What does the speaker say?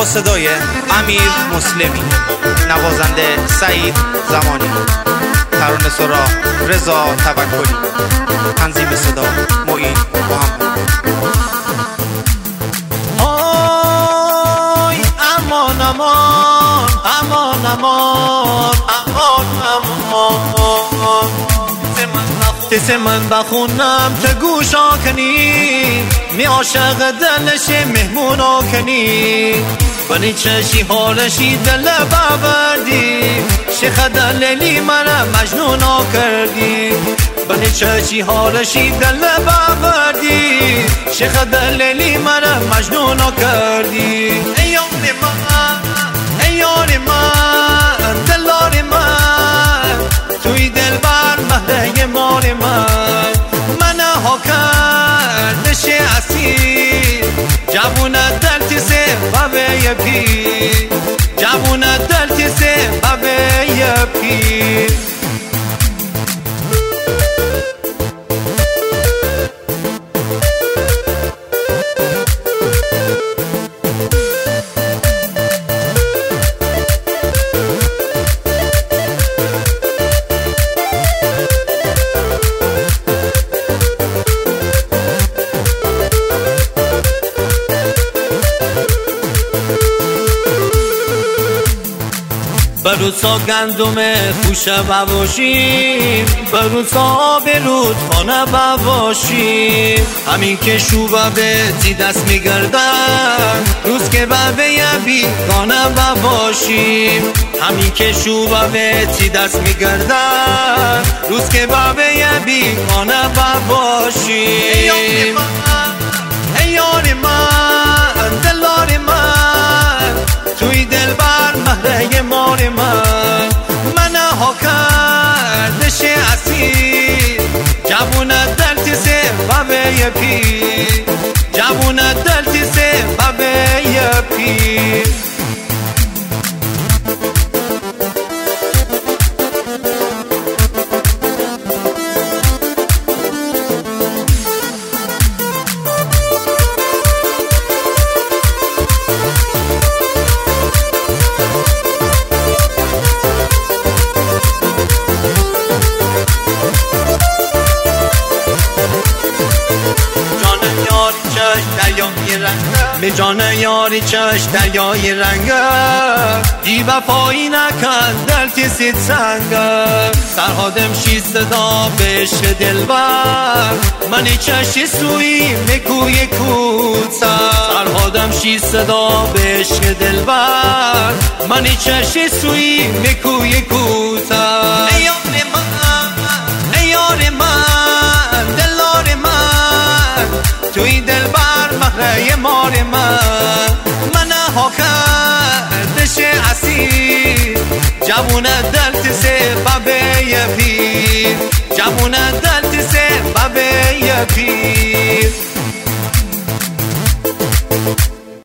با صدای امیر مسلمی، نوازنده سعید زمانی، ترانه سرا رضا توکلی، تنظیم صدا معین محمد. آی امان امان امان امان امان امان، تسه من بخونم تا گوشا کنی، می عاشق دلش مهمونا کنی، بنی چشی حالشی دل ببردی، شیخ دلیلی من مجنونا کردی، بنی چشی حالشی دل ببردی، شیخ دلیلی من مجنونا کردی. ایان من ایان من دلار من، توی دل بر مهره مال من ها کردش اسیر، جوون دلتی سه بابه پیر، جوون دلتی سه بابه پیر. بروسا گندم خوشه بواشیم، بروسا برود خانه بواشیم، همین که شوبه به تی دست میگردن، روز که بابه بیگانه بواشیم، همین که شوبه به تی دست میگردن، روز که بابه بیگانه بواشیم. ایار من دلار من، توی دل بر مهره مال من ها کردش اسیر، جوون دلتی سه بابه پیر، جوون دلتی سه بابه پیر. به جان یاری چش دریای رنگه، بی وفایی نکن دلتی سید سنگه، سرهادم شی صدا به عشق دلبر، منی چشی سوی مکوی کوتا، سرهادم شی صدا به عشق دلبر، منی چشی سوی مکوی کوتا. ایار من ایار من دلار من، توی دلبر مهره مال من ها کردش اسیر، جوون دلتی سه بابه پیر، جوون دلتی سه بابه پیر.